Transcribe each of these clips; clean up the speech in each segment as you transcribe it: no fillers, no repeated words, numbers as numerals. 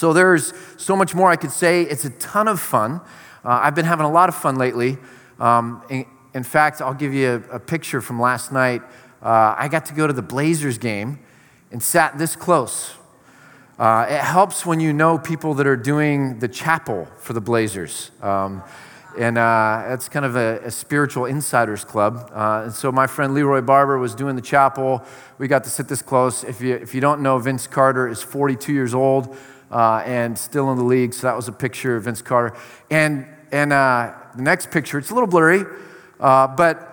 So there's so much more I could say. It's a ton of fun. I've been having a lot of fun lately. In fact, I'll give you a picture from last night. I got to go to the Blazers game and sat this close. It helps when you know people that are doing the chapel for the Blazers. And it's kind of a spiritual insiders club. And so my friend Leroy Barber was doing the chapel. We got to sit this close. If you don't know, Vince Carter is 42 years old and still in the league. So that was a picture of Vince Carter. And the next picture, it's a little blurry, but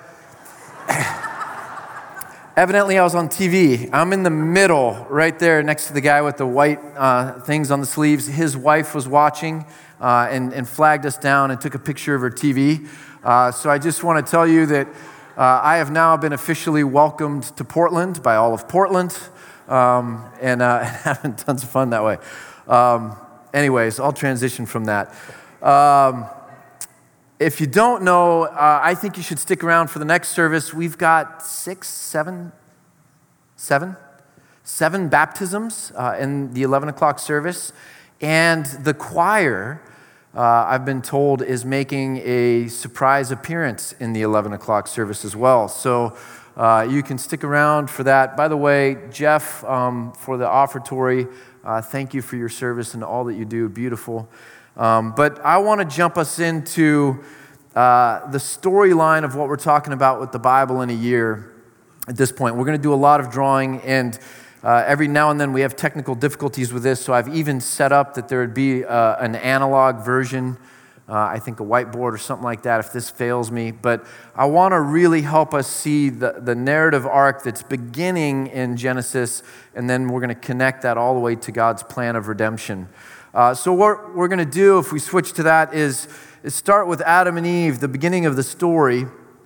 evidently I was on TV. I'm in the middle, right there next to the guy with the white things on the sleeves. His wife was watching and flagged us down and took a picture of her TV. So I just want to tell you that I have now been officially welcomed to Portland by all of Portland, and having tons of fun that way. Anyways, I'll transition from that. If you don't know, I think you should stick around for the next service. We've got seven baptisms in the 11 o'clock service. And the choir, I've been told, is making a surprise appearance in the 11 o'clock service as well. So you can stick around for that. By the way, Jeff, for the offertory, thank you for your service and all that you do. Beautiful. But I want to jump us into the storyline of what we're talking about with the Bible in a year at this point. We're going to do a lot of drawing, and every now and then we have technical difficulties with this, so I've even set up that there would be an analog version, I think a whiteboard or something like that if this fails me. But I want to really help us see the narrative arc that's beginning in Genesis, and then we're going to connect that all the way to God's plan of redemption. So what we're going to do, if we switch to that, is start with Adam and Eve, the beginning of the story.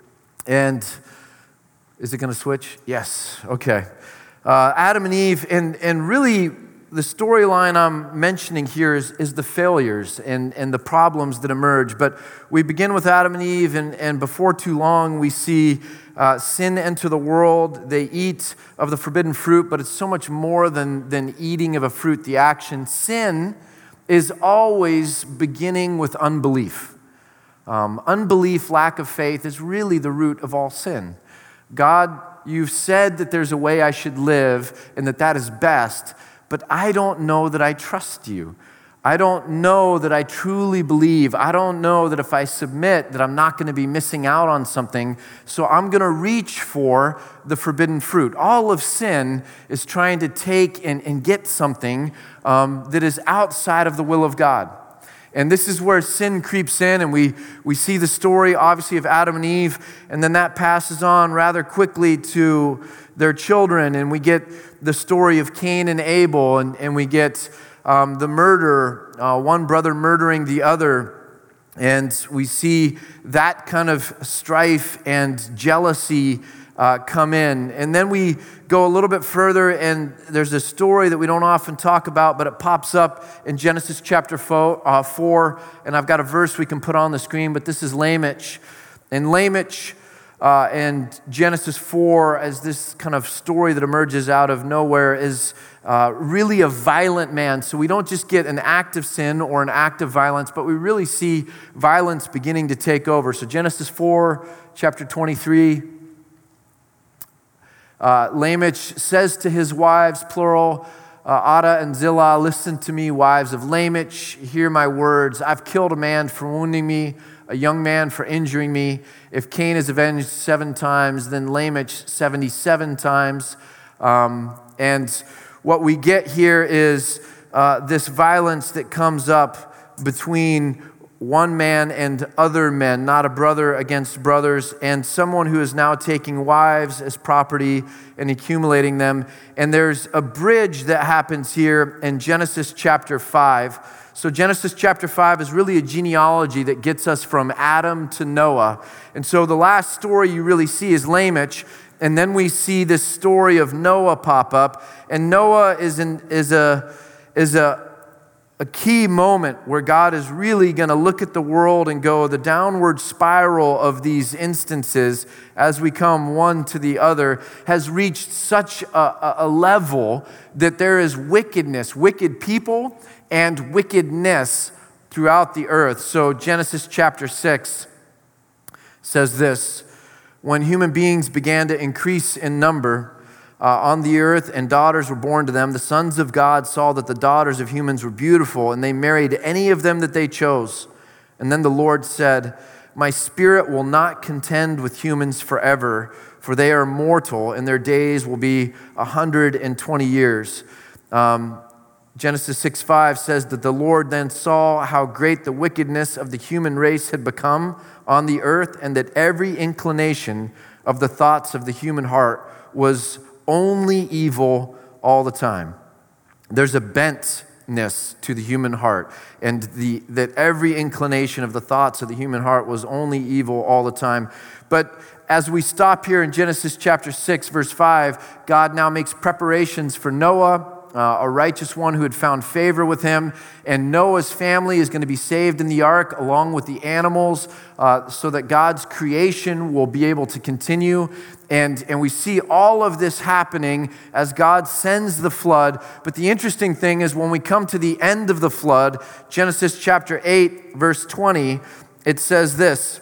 And is it going to switch? Yes. Okay. Adam and Eve, and really the storyline I'm mentioning here is the failures and the problems that emerge. But we begin with Adam and Eve, and before too long we see sin enter the world. They eat of the forbidden fruit, but it's so much more than eating of a fruit, the action. Sin is always beginning with unbelief. Unbelief, lack of faith, is really the root of all sin. God, you've said that there's a way I should live and that is best, but I don't know that I trust you. I don't know that I truly believe. I don't know that if I submit that I'm not going to be missing out on something, so I'm going to reach for the forbidden fruit. All of sin is trying to take and get something that is outside of the will of God. And this is where sin creeps in, and we see the story, obviously, of Adam and Eve, and then that passes on rather quickly to their children, and we get the story of Cain and Abel, and we get the murder, one brother murdering the other, and we see that kind of strife and jealousy come in. And then we go a little bit further, and there's a story that we don't often talk about, but it pops up in Genesis chapter 4, and I've got a verse we can put on the screen, but this is Lamech. And Lamech and Genesis 4, as this kind of story that emerges out of nowhere, is really a violent man. So we don't just get an act of sin or an act of violence, but we really see violence beginning to take over. So Genesis 4, chapter 23, Lamech says to his wives, plural, Adah and Zillah, listen to me, wives of Lamech, hear my words. I've killed a man for wounding me, a young man for injuring me. If Cain is avenged 7 times, then Lamech 77 times. And what we get here is this violence that comes up between one man and other men, not a brother against brothers, and someone who is now taking wives as property and accumulating them. And there's a bridge that happens here in Genesis chapter 5. So Genesis chapter 5 is really a genealogy that gets us from Adam to Noah. And so the last story you really see is Lamech, and then we see this story of Noah pop up. And Noah is a key moment where God is really going to look at the world and go, the downward spiral of these instances as we come one to the other has reached such a level that there is wickedness, wicked people, and wickedness throughout the earth. So Genesis chapter 6 says this: when human beings began to increase in number on the earth and daughters were born to them, the sons of God saw that the daughters of humans were beautiful, and they married any of them that they chose. And then the Lord said, my spirit will not contend with humans forever, for they are mortal, and their days will be 120 years. Genesis 6:5 says that the Lord then saw how great the wickedness of the human race had become on the earth, and that every inclination of the thoughts of the human heart was only evil all the time. There's a bentness to the human heart, and that every inclination of the thoughts of the human heart was only evil all the time. But as we stop here in Genesis chapter 6, verse 5, God now makes preparations for Noah, a righteous one who had found favor with him, and Noah's family is going to be saved in the ark along with the animals, so that God's creation will be able to continue. And we see all of this happening as God sends the flood. But the interesting thing is when we come to the end of the flood, Genesis chapter 8, verse 20, it says this,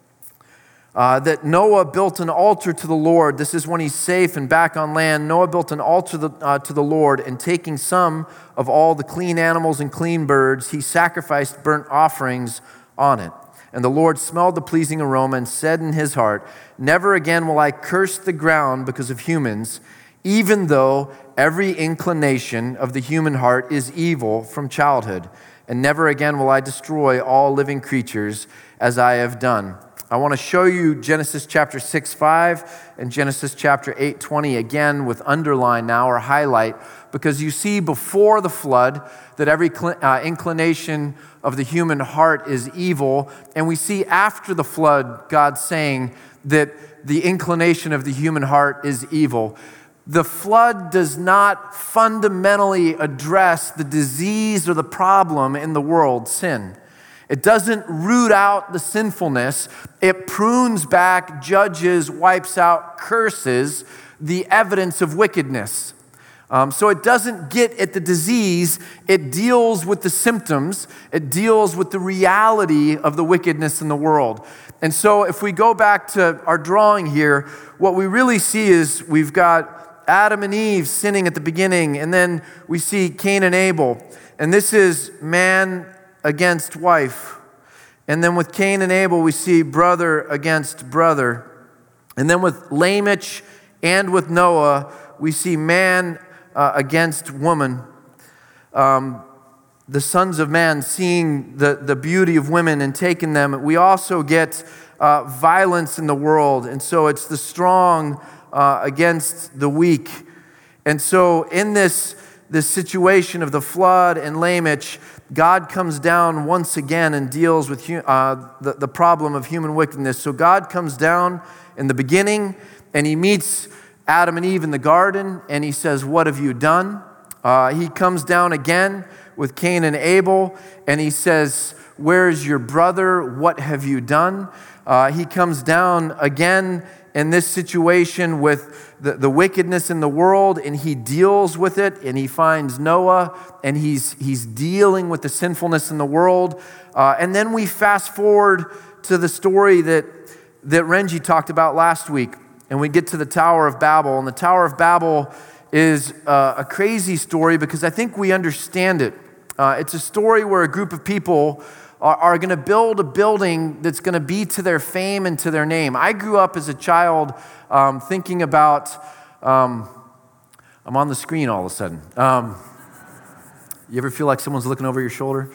that Noah built an altar to the Lord. This is when he's safe and back on land. Noah built an altar to the Lord, and taking some of all the clean animals and clean birds, he sacrificed burnt offerings on it. And the Lord smelled the pleasing aroma and said in his heart, never again will I curse the ground because of humans, even though every inclination of the human heart is evil from childhood. And never again will I destroy all living creatures as I have done. I want to show you Genesis chapter 6:5 and Genesis chapter 8:20 again with underline now or highlight, because you see before the flood that every inclination of the human heart is evil, and we see after the flood God saying that the inclination of the human heart is evil. The flood does not fundamentally address the disease or the problem in the world, sin. It doesn't root out the sinfulness. It prunes back, judges, wipes out, curses the evidence of wickedness. So it doesn't get at the disease. It deals with the symptoms. It deals with the reality of the wickedness in the world. And so if we go back to our drawing here, what we really see is we've got Adam and Eve sinning at the beginning, and then we see Cain and Abel. And this is man against wife. And then with Cain and Abel, we see brother against brother. And then with Lamech and with Noah, we see man against woman. The sons of man seeing the beauty of women and taking them. We also get violence in the world. And so it's the strong against the weak. And so in this situation of the flood and Lamech, God comes down once again and deals with the problem of human wickedness. So God comes down in the beginning, and he meets Adam and Eve in the garden, and he says, what have you done? He comes down again with Cain and Abel, and he says, where is your brother? What have you done? He comes down again in this situation with the wickedness in the world, and he deals with it, and he finds Noah, and he's dealing with the sinfulness in the world. And then we fast forward to the story that Renji talked about last week, and we get to the Tower of Babel. And the Tower of Babel is a crazy story because I think we understand it. It's a story where a group of people are going to build a building that's going to be to their fame and to their name. I grew up as a child thinking about, I'm on the screen all of a sudden. You ever feel like someone's looking over your shoulder?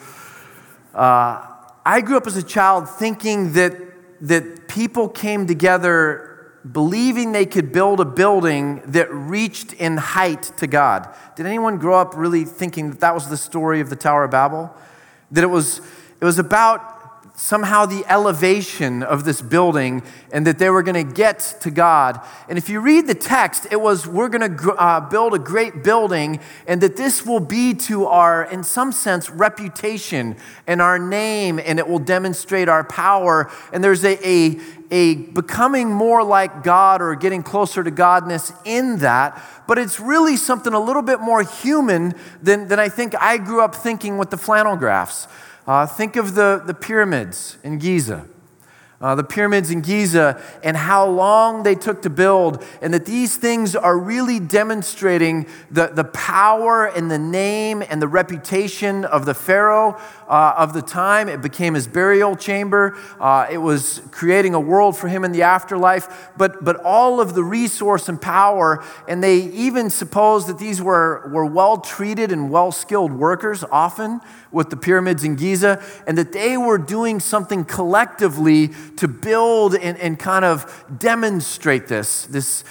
I grew up as a child thinking that people came together believing they could build a building that reached in height to God. Did anyone grow up really thinking that was the story of the Tower of Babel? That it was about somehow the elevation of this building and that they were going to get to God. And if you read the text, it was, we're going to build a great building and that this will be to our, in some sense, reputation and our name, and it will demonstrate our power. And there's a becoming more like God or getting closer to Godness in that, but it's really something a little bit more human than I think I grew up thinking with the flannel graphs. Think of the pyramids in Giza. The pyramids in Giza and how long they took to build, and that these things are really demonstrating the power and the name and the reputation of the Pharaoh of the time. It became his burial chamber. It was creating a world for him in the afterlife, but all of the resource and power, and they even supposed that these were well-treated and well-skilled workers, often with the pyramids in Giza, and that they were doing something collectively to build and kind of demonstrate this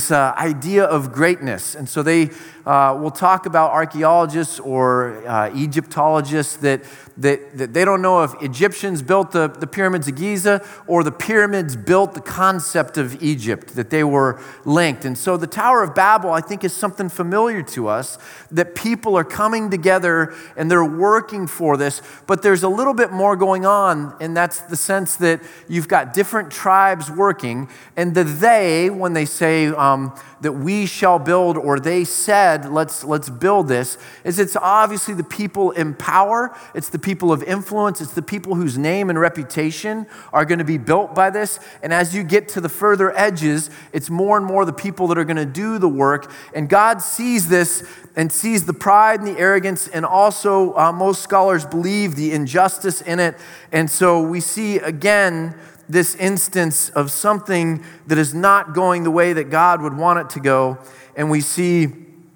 idea of greatness. And so they will talk about archaeologists or Egyptologists that they don't know if Egyptians built the pyramids of Giza or the pyramids built the concept of Egypt, that they were linked. And so the Tower of Babel, I think, is something familiar to us, that people are coming together and they're working for this, but there's a little bit more going on, and that's the sense that you've got different tribes working, and when they say that we shall build, or they said, let's build this, it's obviously the people in power, it's the people of influence, it's the people whose name and reputation are going to be built by this. And as you get to the further edges, it's more and more the people that are going to do the work. And God sees this and sees the pride and the arrogance, and also most scholars believe the injustice in it. And so we see again this instance of something that is not going the way that God would want it to go. And we see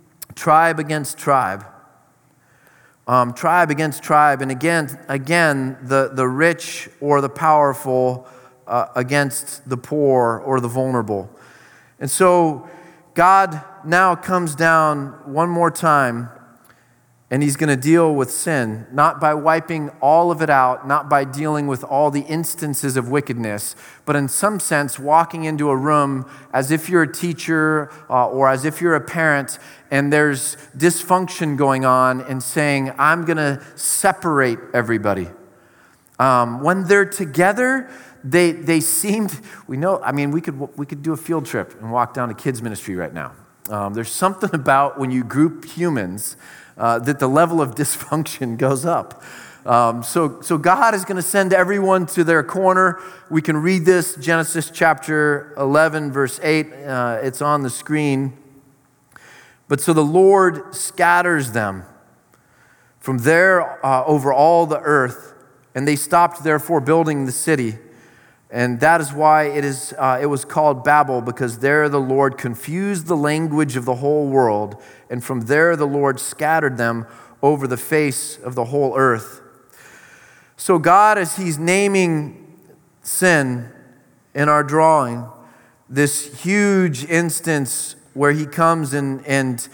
tribe against tribe. Tribe against tribe. And again, the rich or the powerful against the poor or the vulnerable. And so God now comes down one more time, and he's going to deal with sin, not by wiping all of it out, not by dealing with all the instances of wickedness, but in some sense walking into a room as if you're a teacher or as if you're a parent, and there's dysfunction going on, and saying, I'm going to separate everybody. When they're together, they seemed, we could do a field trip and walk down to kids ministry right now. There's something about when you group humans that the level of dysfunction goes up. So God is going to send everyone to their corner. We can read this, Genesis chapter 11, verse 8. It's on the screen. But so the Lord scatters them from there over all the earth, and they stopped therefore building the city. And that is why it was called Babel, because there the Lord confused the language of the whole world, and from there the Lord scattered them over the face of the whole earth. So God, as he's naming sin in our drawing, this huge instance where he comes and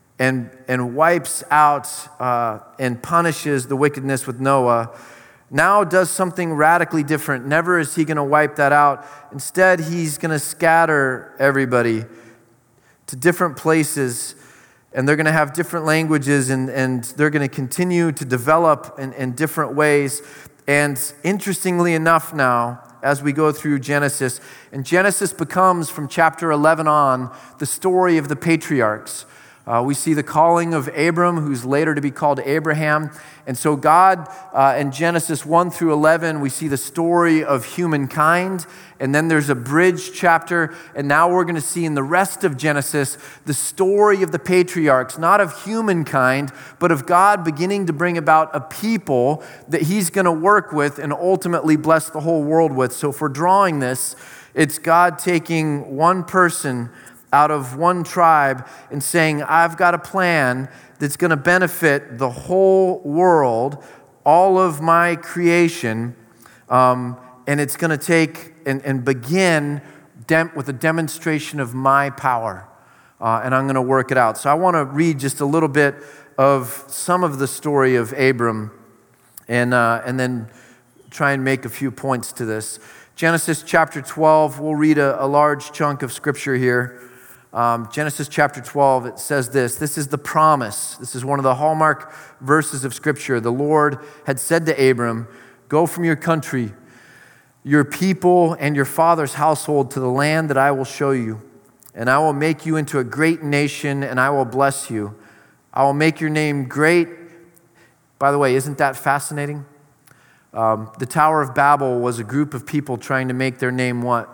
wipes out and punishes the wickedness with Noah, now does something radically different. Never is he going to wipe that out. Instead, he's going to scatter everybody to different places, and they're going to have different languages, and they're going to continue to develop in different ways. And interestingly enough now, as we go through Genesis, and Genesis becomes, from chapter 11 on, the story of the patriarchs. We see the calling of Abram, who's later to be called Abraham. And so God, in Genesis 1 through 11, we see the story of humankind. And then there's a bridge chapter. And now we're going to see in the rest of Genesis the story of the patriarchs, not of humankind, but of God beginning to bring about a people that he's going to work with and ultimately bless the whole world with. So if we're drawing this, it's God taking one person out of one tribe and saying, I've got a plan that's going to benefit the whole world, all of my creation, and it's going to take and begin with a demonstration of my power, and I'm going to work it out. So I want to read just a little bit of some of the story of Abram, and then try and make a few points to this. Genesis chapter 12, we'll read a large chunk of scripture here. Genesis chapter 12, it says this. This is the promise. This is one of the hallmark verses of scripture. The Lord had said to Abram, "Go from your country, your people, and your father's household to the land that I will show you. And I will make you into a great nation, and I will bless you. I will make your name great." By the way, isn't that fascinating? The Tower of Babel was a group of people trying to make their name what?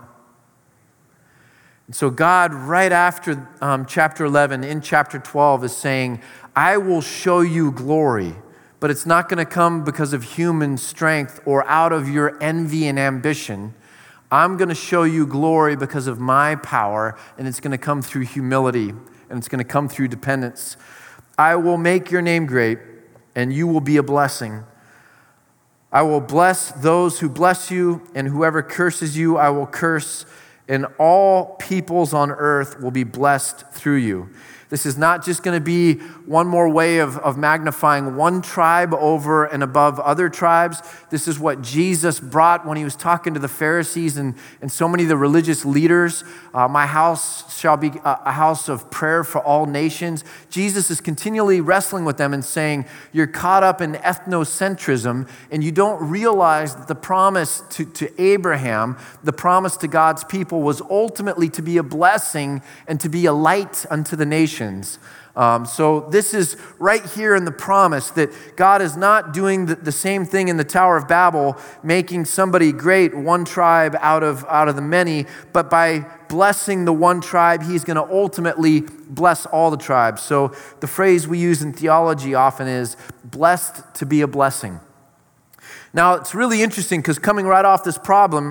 And so God, right after chapter 11, in chapter 12, is saying, "I will show you glory, but it's not going to come because of human strength or out of your envy and ambition. I'm going to show you glory because of my power, and it's going to come through humility, and it's going to come through dependence. I will make your name great, and you will be a blessing. I will bless those who bless you, and whoever curses you, I will curse, and all peoples on earth will be blessed through you." This is not just going to be one more way of magnifying one tribe over and above other tribes. This is what Jesus brought when he was talking to the Pharisees and so many of the religious leaders. My house shall be a house of prayer for all nations. Jesus is continually wrestling with them and saying, you're caught up in ethnocentrism and you don't realize that the promise to Abraham, the promise to God's people was ultimately to be a blessing and to be a light unto the nations. So this is right here in the promise that God is not doing the same thing in the Tower of Babel, making somebody great, one tribe out of the many, but by blessing the one tribe, he's going to ultimately bless all the tribes. So the phrase we use in theology often is blessed to be a blessing. Now it's really interesting because coming right off this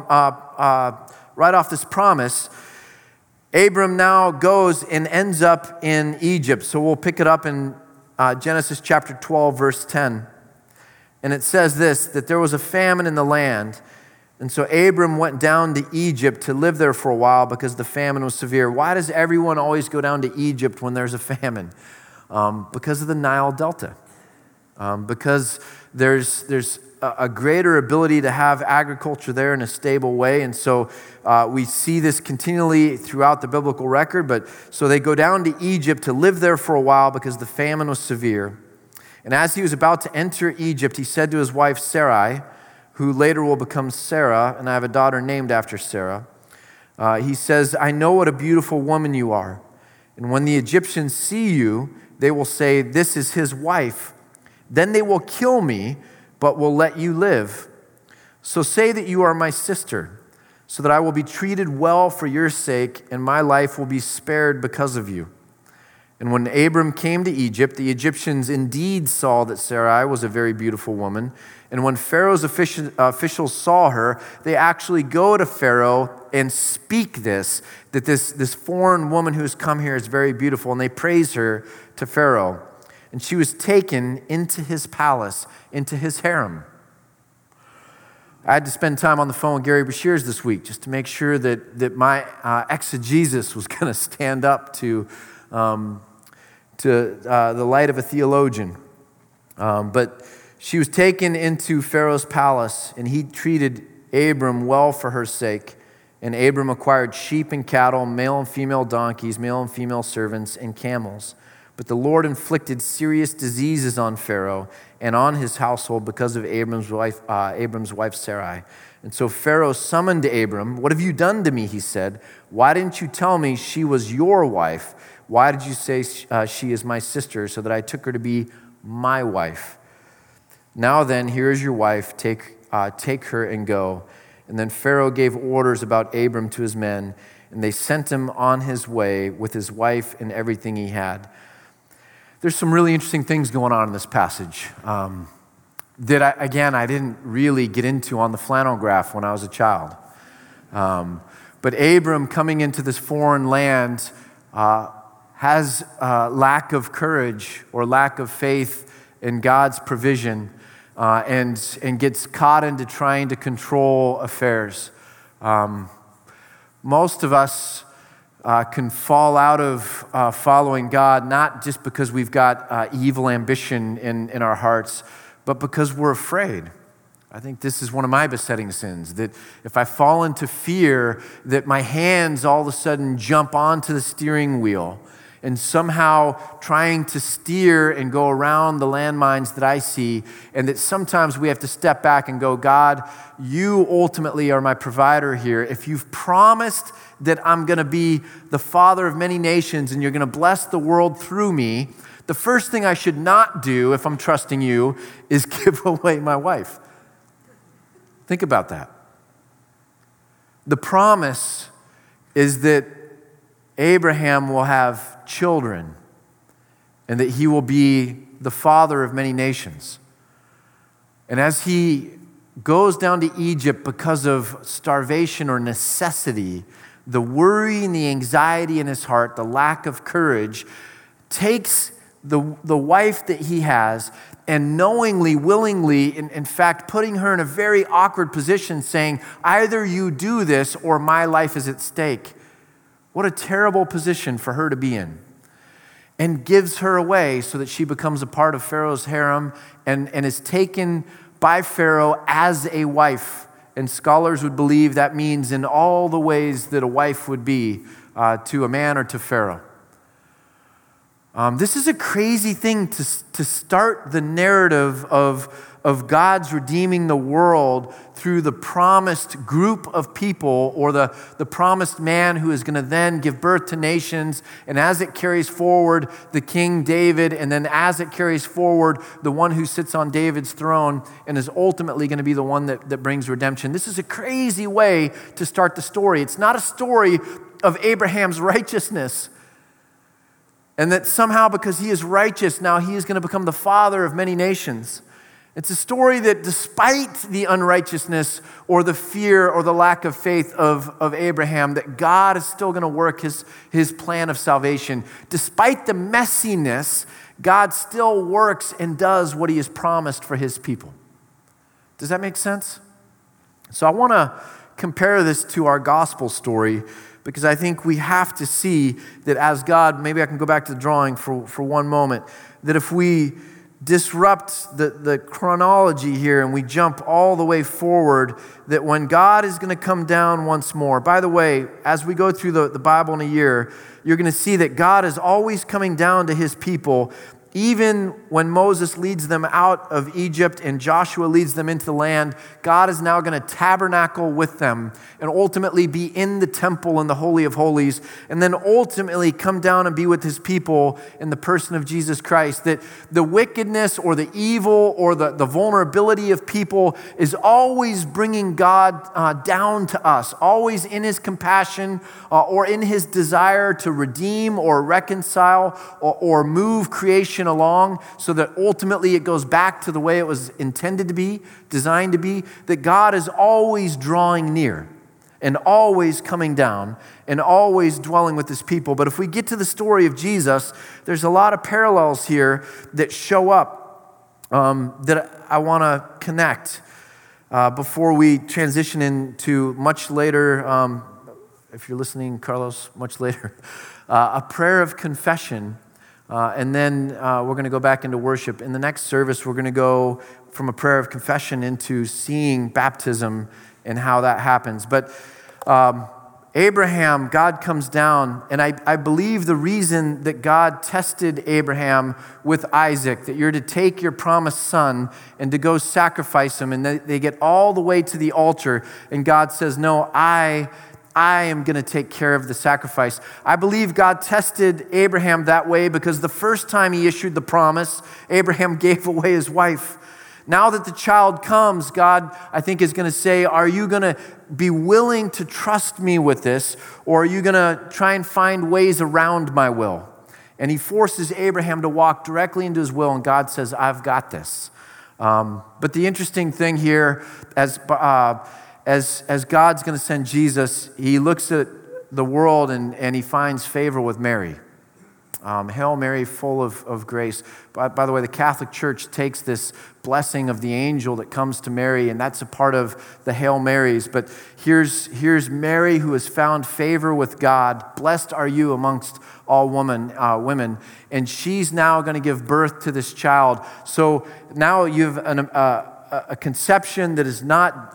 promise, Abram now goes and ends up in Egypt. So we'll pick it up in Genesis chapter 12, verse 10. And it says this, that there was a famine in the land. And so Abram went down to Egypt to live there for a while because the famine was severe. Why does everyone always go down to Egypt when there's a famine? Because of the Nile Delta. Because there's a greater ability to have agriculture there in a stable way. And so we see this continually throughout the biblical record. But so they go down to Egypt to live there for a while because the famine was severe. And as he was about to enter Egypt, he said to his wife Sarai, who later will become Sarah, and I have a daughter named after Sarah. He says, "I know what a beautiful woman you are. And when the Egyptians see you, they will say, 'This is his wife.' Then they will kill me, but will let you live. So say that you are my sister, so that I will be treated well for your sake, and my life will be spared because of you." And when Abram came to Egypt, the Egyptians indeed saw that Sarai was a very beautiful woman. And when Pharaoh's officials saw her, they actually go to Pharaoh and speak this foreign woman who has come here is very beautiful, and they praise her to Pharaoh. And she was taken into his palace, into his harem. I had to spend time on the phone with Gary Bashirs this week just to make sure that my exegesis was going to stand up to the light of a theologian. But she was taken into Pharaoh's palace, and he treated Abram well for her sake. And Abram acquired sheep and cattle, male and female donkeys, male and female servants, and camels. But the Lord inflicted serious diseases on Pharaoh and on his household because of Abram's wife Sarai. And so Pharaoh summoned Abram. "What have you done to me?" he said. "Why didn't you tell me she was your wife? Why did you say she is my sister, so that I took her to be my wife? Now then, here is your wife. Take her and go." And then Pharaoh gave orders about Abram to his men, and they sent him on his way with his wife and everything he had. There's some really interesting things going on in this passage that, I didn't really get into on the flannel graph when I was a child. But Abram coming into this foreign land has lack of courage or lack of faith in God's provision and gets caught into trying to control affairs. Most of us can fall out of following God, not just because we've got evil ambition in our hearts, but because we're afraid. I think this is one of my besetting sins, that if I fall into fear, that my hands all of a sudden jump onto the steering wheel and somehow trying to steer and go around the landmines that I see, and that sometimes we have to step back and go, God, you ultimately are my provider here. If you've promised that I'm going to be the father of many nations and you're going to bless the world through me, the first thing I should not do if I'm trusting you is give away my wife. Think about that. The promise is that Abraham will have children and that he will be the father of many nations. And as he goes down to Egypt because of starvation or necessity, the worry and the anxiety in his heart, the lack of courage, takes the wife that he has and knowingly, willingly, in fact, putting her in a very awkward position, saying, either you do this or my life is at stake. What a terrible position for her to be in. And gives her away so that she becomes a part of Pharaoh's harem and is taken by Pharaoh as a wife. And scholars would believe that means in all the ways that a wife would be to a man or to Pharaoh. This is a crazy thing to start the narrative of God's redeeming the world through the promised group of people or the promised man who is going to then give birth to nations. And as it carries forward, the King David, and then as it carries forward, the one who sits on David's throne and is ultimately going to be the one that brings redemption. This is a crazy way to start the story. It's not a story of Abraham's righteousness. And that somehow because he is righteous, now he is going to become the father of many nations. It's a story that despite the unrighteousness or the fear or the lack of faith of Abraham, that God is still going to work his plan of salvation. Despite the messiness, God still works and does what he has promised for his people. Does that make sense? So I want to compare this to our gospel story, because I think we have to see that as God, maybe I can go back to the drawing for one moment, that if we disrupt the chronology here and we jump all the way forward, that when God is going to come down once more. By the way, as we go through the Bible in a year, you're going to see that God is always coming down to his people. Even when Moses leads them out of Egypt and Joshua leads them into the land, God is now going to tabernacle with them and ultimately be in the temple in the Holy of Holies, and then ultimately come down and be with his people in the person of Jesus Christ. That the wickedness or the evil or the vulnerability of people is always bringing God down to us, always in his compassion or in his desire to redeem or reconcile or move creation along so that ultimately it goes back to the way it was intended to be, designed to be, that God is always drawing near and always coming down and always dwelling with his people. But if we get to the story of Jesus, there's a lot of parallels here that show up that I want to connect before we transition into much later, if you're listening, Carlos, much later, a prayer of confession. And then we're going to go back into worship. In the next service, we're going to go from a prayer of confession into seeing baptism and how that happens. But Abraham, God comes down, and I believe the reason that God tested Abraham with Isaac, that you're to take your promised son and to go sacrifice him, and they get all the way to the altar, and God says, no, I am going to take care of the sacrifice. I believe God tested Abraham that way because the first time he issued the promise, Abraham gave away his wife. Now that the child comes, God, I think, is going to say, are you going to be willing to trust me with this, or are you going to try and find ways around my will? And he forces Abraham to walk directly into his will, and God says, I've got this. But the interesting thing here, as God's going to send Jesus, he looks at the world and he finds favor with Mary. Hail Mary, full of grace. By the way, the Catholic Church takes this blessing of the angel that comes to Mary, and that's a part of the Hail Marys. But here's Mary who has found favor with God. Blessed are you amongst all women. And she's now going to give birth to this child. So now you have a conception that is not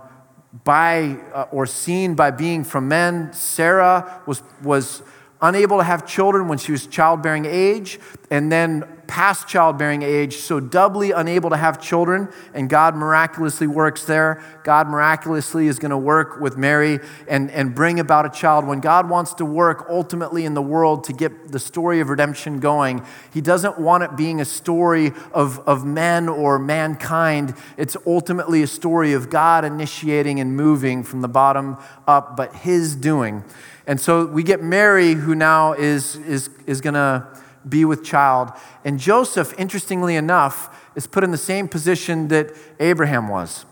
by or seen by being from men. Sarah was unable to have children when she was childbearing age, and then past childbearing age, so doubly unable to have children, and God miraculously works there. God miraculously is going to work with Mary and bring about a child. When God wants to work ultimately in the world to get the story of redemption going, he doesn't want it being a story of men or mankind. It's ultimately a story of God initiating and moving from the bottom up, but his doing. And so we get Mary, who now is going to be with child. And Joseph, interestingly enough, is put in the same position that Abraham was.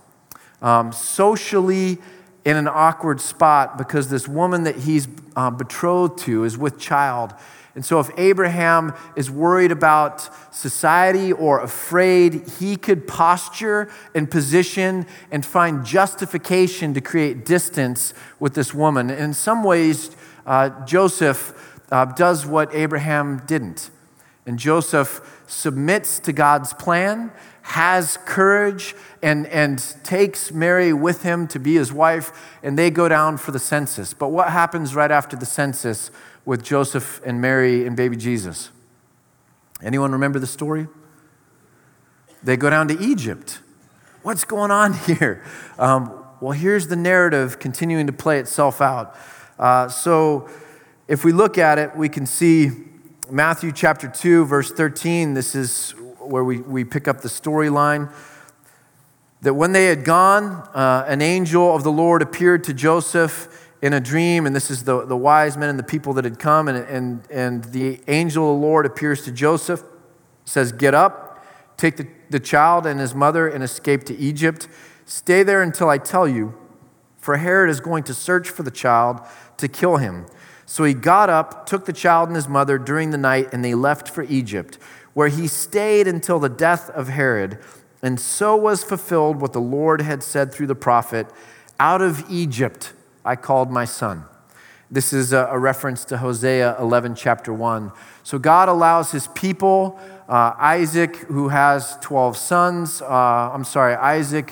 Socially in an awkward spot because this woman that he's betrothed to is with child. And so if Abraham is worried about society or afraid, he could posture and position and find justification to create distance with this woman. And in some ways, Joseph does what Abraham didn't. And Joseph submits to God's plan, has courage, and takes Mary with him to be his wife, and they go down for the census. But what happens right after the census with Joseph and Mary and baby Jesus? Anyone remember the story? They go down to Egypt. What's going on here? Well, here's the narrative continuing to play itself out. So if we look at it, we can see Matthew chapter 2, verse 13. This is where we pick up the storyline. That when they had gone, an angel of the Lord appeared to Joseph in a dream, and this is the wise men and the people that had come, and the angel of the Lord appears to Joseph, says, "Get up, take the child and his mother and escape to Egypt. Stay there until I tell you, for Herod is going to search for the child to kill him." So he got up, took the child and his mother during the night, and they left for Egypt, where he stayed until the death of Herod. And so was fulfilled what the Lord had said through the prophet, "Out of Egypt I called my son." This is a reference to Hosea 11, chapter 1. So God allows his people, Isaac, who has 12 sons, Isaac,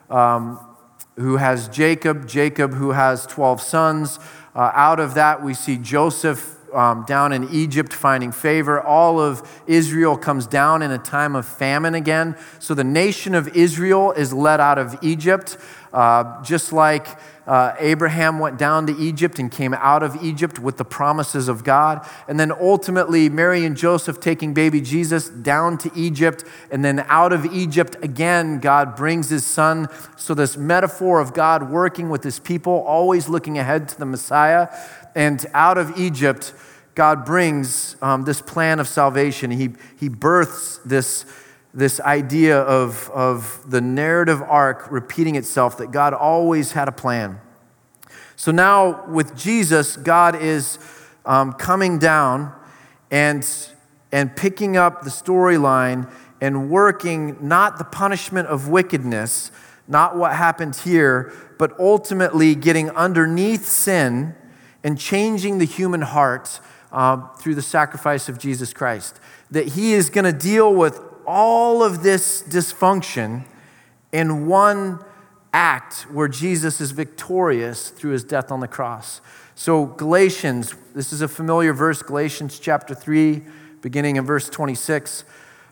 who has Jacob, who has 12 sons. Out of that, we see Joseph down in Egypt finding favor. All of Israel comes down in a time of famine again. So the nation of Israel is led out of Egypt, just like Abraham went down to Egypt and came out of Egypt with the promises of God. And then ultimately, Mary and Joseph taking baby Jesus down to Egypt, and then out of Egypt again, God brings his son. So this metaphor of God working with his people, always looking ahead to the Messiah. And out of Egypt, God brings this plan of salvation. He births this idea of the narrative arc repeating itself, that God always had a plan. So now with Jesus, God is coming down and picking up the storyline and working not the punishment of wickedness, not what happened here, but ultimately getting underneath sin and changing the human heart through the sacrifice of Jesus Christ. That he is going to deal with all of this dysfunction in one act where Jesus is victorious through his death on the cross. So Galatians, this is a familiar verse, Galatians chapter 3, beginning in verse 26.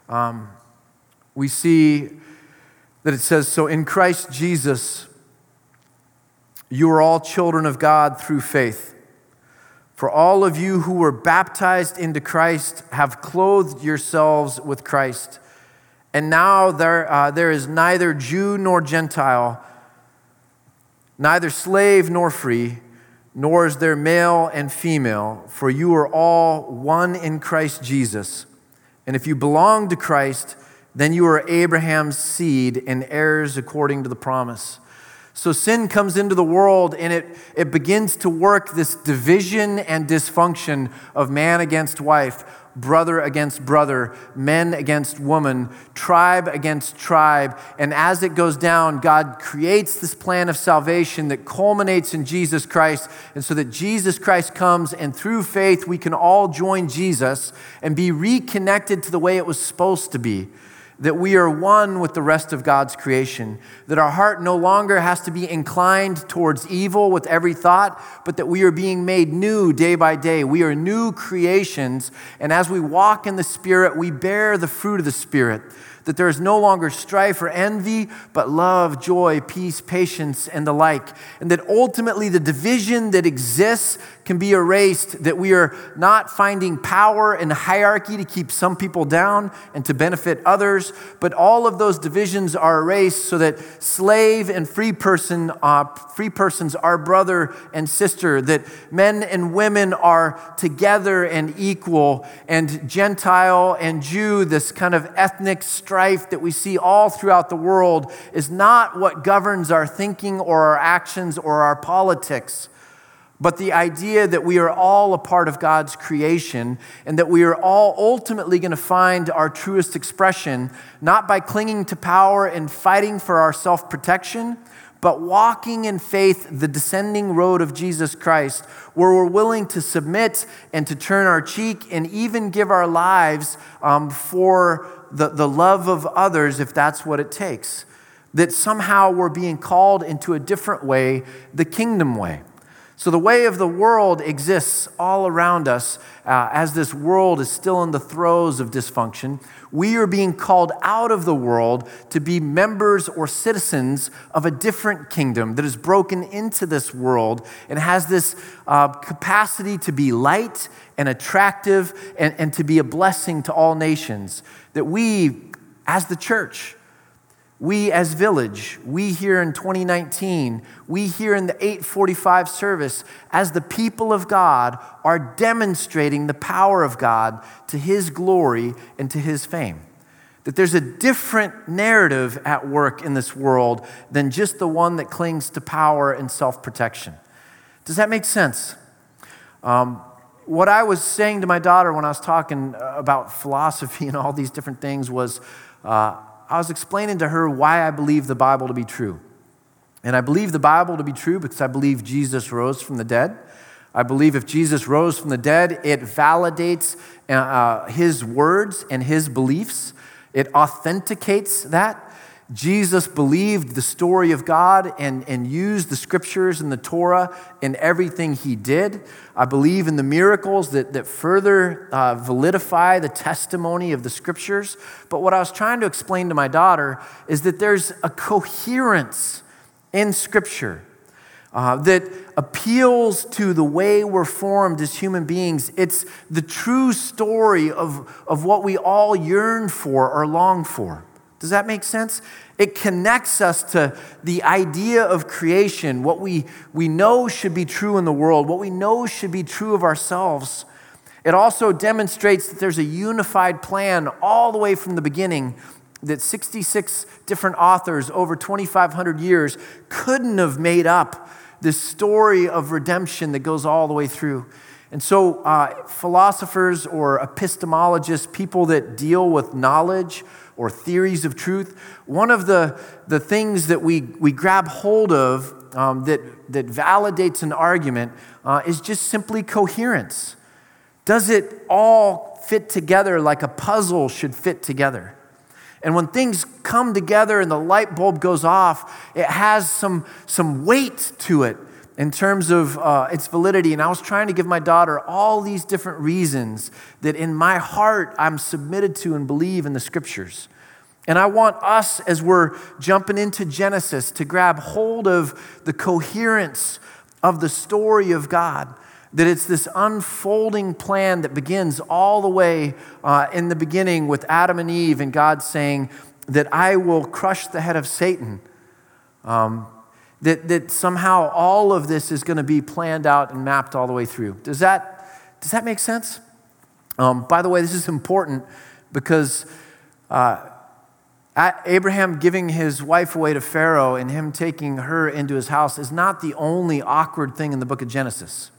We see that it says, "So in Christ Jesus, you are all children of God through faith. For all of you who were baptized into Christ have clothed yourselves with Christ. And now there is neither Jew nor Gentile, neither slave nor free, nor is there male and female, for you are all one in Christ Jesus. And if you belong to Christ, then you are Abraham's seed and heirs according to the promise." So sin comes into the world, and it begins to work this division and dysfunction of man against wife, brother against brother, men against woman, tribe against tribe. And as it goes down, God creates this plan of salvation that culminates in Jesus Christ. And so that Jesus Christ comes, and through faith, we can all join Jesus and be reconnected to the way it was supposed to be. that we are one with the rest of God's creation, that our heart no longer has to be inclined towards evil with every thought, but that we are being made new day by day. We are new creations, and as we walk in the Spirit, we bear the fruit of the Spirit, that there is no longer strife or envy, but love, joy, peace, patience, and the like, and that ultimately the division that exists can be erased, that we are not finding power in hierarchy to keep some people down and to benefit others, but all of those divisions are erased so that slave and free persons are brother and sister, that men and women are together and equal, and Gentile and Jew, this kind of ethnic strife that we see all throughout the world, is not what governs our thinking or our actions or our politics, but the idea that we are all a part of God's creation and that we are all ultimately going to find our truest expression, not by clinging to power and fighting for our self-protection, but walking in faith the descending road of Jesus Christ, where we're willing to submit and to turn our cheek and even give our lives for the love of others if that's what it takes. That somehow we're being called into a different way, the kingdom way. So the way of the world exists all around us as this world is still in the throes of dysfunction. We are being called out of the world to be members or citizens of a different kingdom that is broken into this world and has this capacity to be light and attractive and to be a blessing to all nations. That we, as the church, we as Village, we here in 2019, we here in the 845 service, as the people of God, are demonstrating the power of God to His glory and to His fame. That there's a different narrative at work in this world than just the one that clings to power and self-protection. Does that make sense? What I was saying to my daughter when I was talking about philosophy and all these different things was, I was explaining to her why I believe the Bible to be true. And I believe the Bible to be true because I believe Jesus rose from the dead. I believe if Jesus rose from the dead, it validates His words and His beliefs. It authenticates that. Jesus believed the story of God and used the scriptures and the Torah in everything He did. I believe in the miracles that further validify the testimony of the scriptures. But what I was trying to explain to my daughter is that there's a coherence in scripture that appeals to the way we're formed as human beings. It's the true story of what we all yearn for or long for. Does that make sense? It connects us to the idea of creation, what we know should be true in the world, what we know should be true of ourselves. It also demonstrates that there's a unified plan all the way from the beginning, that 66 different authors over 2,500 years couldn't have made up this story of redemption that goes all the way through. And so philosophers or epistemologists, people that deal with knowledge or theories of truth, one of the things that we grab hold of that validates an argument is just simply coherence. Does it all fit together like a puzzle should fit together? And when things come together and the light bulb goes off, it has some weight to it in terms of its validity. And I was trying to give my daughter all these different reasons that in my heart I'm submitted to and believe in the scriptures. And I want us, as we're jumping into Genesis, to grab hold of the coherence of the story of God. That it's this unfolding plan that begins all the way in the beginning with Adam and Eve and God saying that I will crush the head of Satan. That somehow all of this is going to be planned out and mapped all the way through. Does that make sense? By the way, this is important because Abraham giving his wife away to Pharaoh and him taking her into his house is not the only awkward thing in the book of Genesis.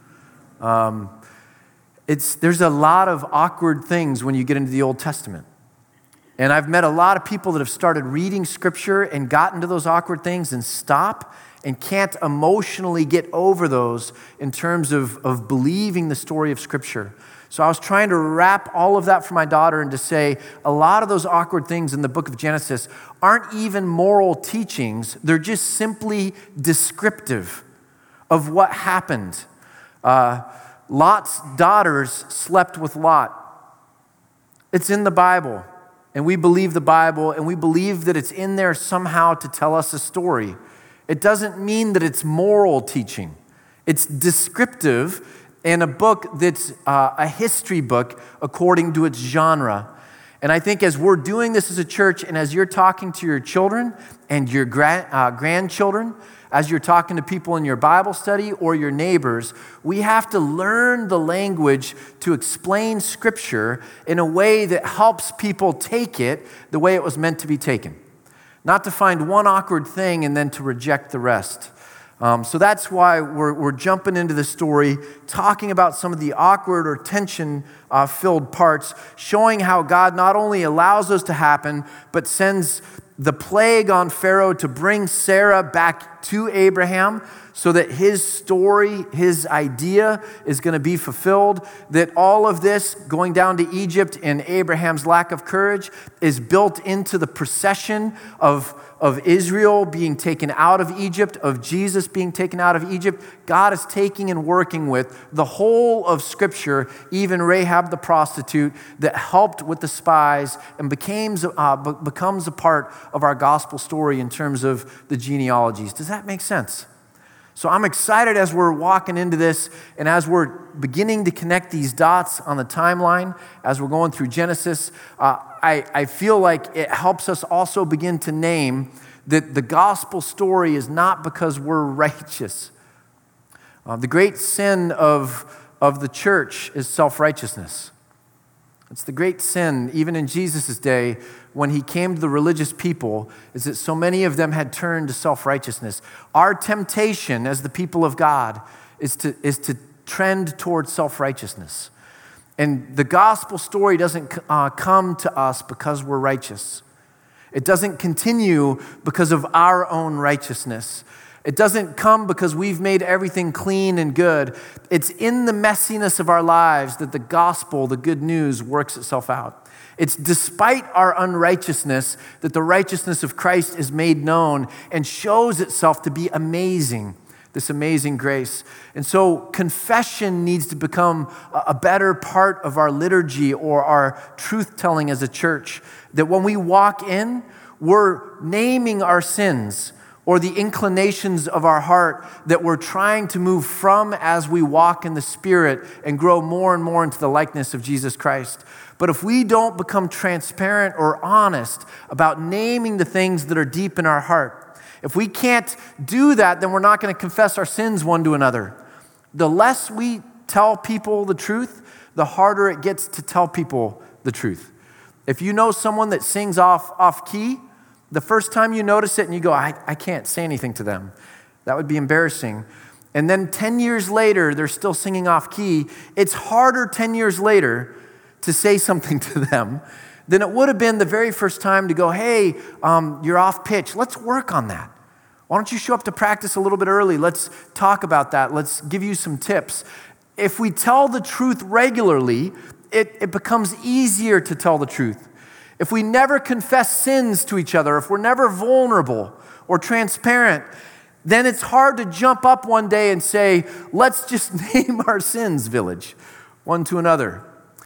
There's a lot of awkward things when you get into the Old Testament. And I've met a lot of people that have started reading scripture and gotten to those awkward things and stop and can't emotionally get over those in terms of believing the story of scripture. So I was trying to wrap all of that for my daughter and to say a lot of those awkward things in the book of Genesis aren't even moral teachings. They're just simply descriptive of what happened. Lot's daughters slept with Lot. It's in the Bible, and we believe the Bible, and we believe that it's in there somehow to tell us a story. It doesn't mean that it's moral teaching. It's descriptive in a book that's a history book according to its genre. And I think as we're doing this as a church, and as you're talking to your children and your grandchildren, as you're talking to people in your Bible study or your neighbors, we have to learn the language to explain Scripture in a way that helps people take it the way it was meant to be taken. Not to find one awkward thing and then to reject the rest. So that's why we're jumping into the story, talking about some of the awkward or tension-filled parts, showing how God not only allows those to happen, but sends the plague on Pharaoh to bring Sarah back to Abraham so that his story, his idea is going to be fulfilled, that all of this going down to Egypt and Abraham's lack of courage is built into the procession of Israel being taken out of Egypt, of Jesus being taken out of Egypt. God is taking and working with the whole of Scripture, even Rahab the prostitute that helped with the spies and becomes a part of our gospel story in terms of the genealogies. Does that make sense? So I'm excited as we're walking into this and as we're beginning to connect these dots on the timeline, as we're going through Genesis, I feel like it helps us also begin to name that the gospel story is not because we're righteous. The great sin of the church is self-righteousness. It's the great sin, even in Jesus' day, when he came to the religious people, is that so many of them had turned to self-righteousness. Our temptation as the people of God is to trend towards self-righteousness. And the gospel story doesn't come to us because we're righteous. It doesn't continue because of our own righteousness. It doesn't come because we've made everything clean and good. It's in the messiness of our lives that the gospel, the good news, works itself out. It's despite our unrighteousness that the righteousness of Christ is made known and shows itself to be amazing, this amazing grace. And so confession needs to become a better part of our liturgy or our truth-telling as a church, that when we walk in, we're naming our sins or the inclinations of our heart that we're trying to move from as we walk in the Spirit and grow more and more into the likeness of Jesus Christ. But if we don't become transparent or honest about naming the things that are deep in our heart, if we can't do that, then we're not going to confess our sins one to another. The less we tell people the truth, the harder it gets to tell people the truth. If you know someone that sings off key, the first time you notice it and you go, I can't say anything to them, that would be embarrassing. And then 10 years later, they're still singing off key. It's harder 10 years later to say something to them than it would have been the very first time to go, hey, you're off pitch. Let's work on that. Why don't you show up to practice a little bit early? Let's talk about that. Let's give you some tips. If we tell the truth regularly, it becomes easier to tell the truth. If we never confess sins to each other, if we're never vulnerable or transparent, then it's hard to jump up one day and say, let's just name our sins, village, one to another.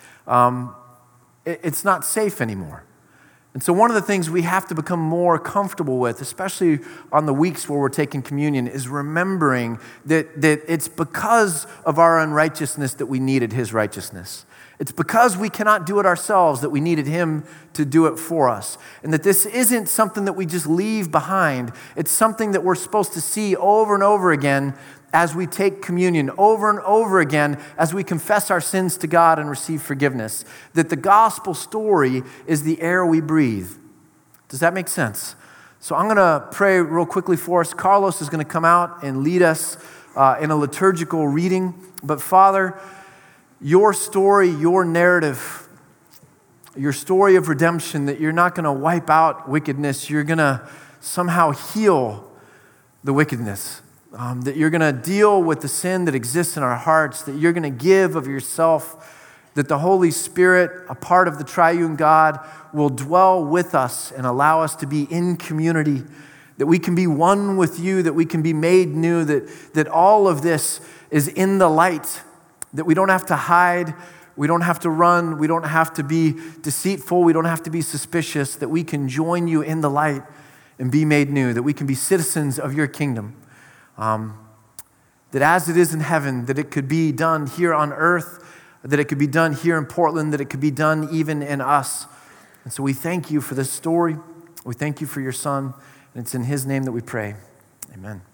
It's not safe anymore. And so one of the things we have to become more comfortable with, especially on the weeks where we're taking communion, is remembering that it's because of our unrighteousness that we needed his righteousness. It's because we cannot do it ourselves that we needed him to do it for us. And that this isn't something that we just leave behind. It's something that we're supposed to see over and over again as we take communion, over and over again as we confess our sins to God and receive forgiveness. That the gospel story is the air we breathe. Does that make sense? So I'm going to pray real quickly for us. Carlos is going to come out and lead us in a liturgical reading. But Father, your story, your narrative, your story of redemption, that you're not going to wipe out wickedness, you're going to somehow heal the wickedness, that you're going to deal with the sin that exists in our hearts, that you're going to give of yourself that the Holy Spirit, a part of the triune God, will dwell with us and allow us to be in community, that we can be one with you, that we can be made new, that all of this is in the light, that we don't have to hide, we don't have to run, we don't have to be deceitful, we don't have to be suspicious, that we can join you in the light and be made new, that we can be citizens of your kingdom. That as it is in heaven, that it could be done here on earth, that it could be done here in Portland, that it could be done even in us. And so we thank you for this story. We thank you for your Son. And it's in his name that we pray. Amen.